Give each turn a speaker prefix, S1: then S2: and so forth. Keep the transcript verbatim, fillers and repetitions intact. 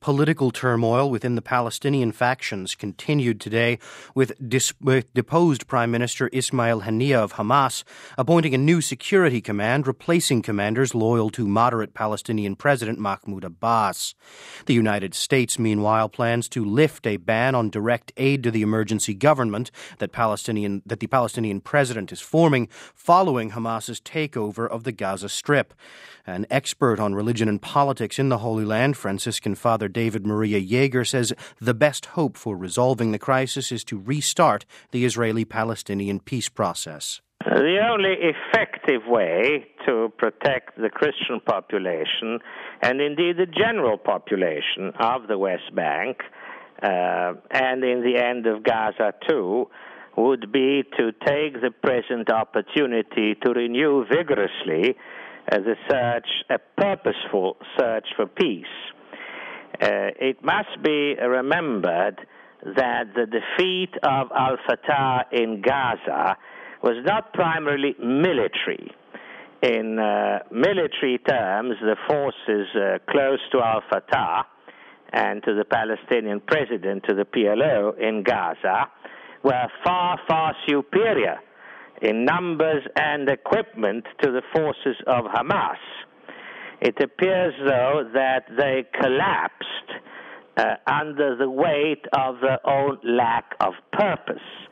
S1: Political turmoil within the Palestinian factions continued today, with, dis- with deposed Prime Minister Ismail Haniyeh of Hamas appointing a new security command, replacing commanders loyal to moderate Palestinian President Mahmoud Abbas. The United States, meanwhile, plans to lift a ban on direct aid to the emergency government that Palestinian that the Palestinian president is forming following Hamas's takeover of the Gaza Strip. An expert on religion and politics in the Holy Land, Franciscan Father David Maria Yeager, says the best hope for resolving the crisis is to restart the Israeli-Palestinian peace process.
S2: The only effective way to protect the Christian population, and indeed the general population of the West Bank, uh, and in the end of Gaza too, would be to take the present opportunity to renew vigorously uh, the search, a purposeful search for peace. Uh, it must be remembered that the defeat of al-Fatah in Gaza was not primarily military. In uh, military terms, the forces uh, close to al-Fatah and to the Palestinian president, to the P L O in Gaza, were far, far superior in numbers and equipment to the forces of Hamas. It appears, though, that they collapsed uh, under the weight of their own lack of purpose.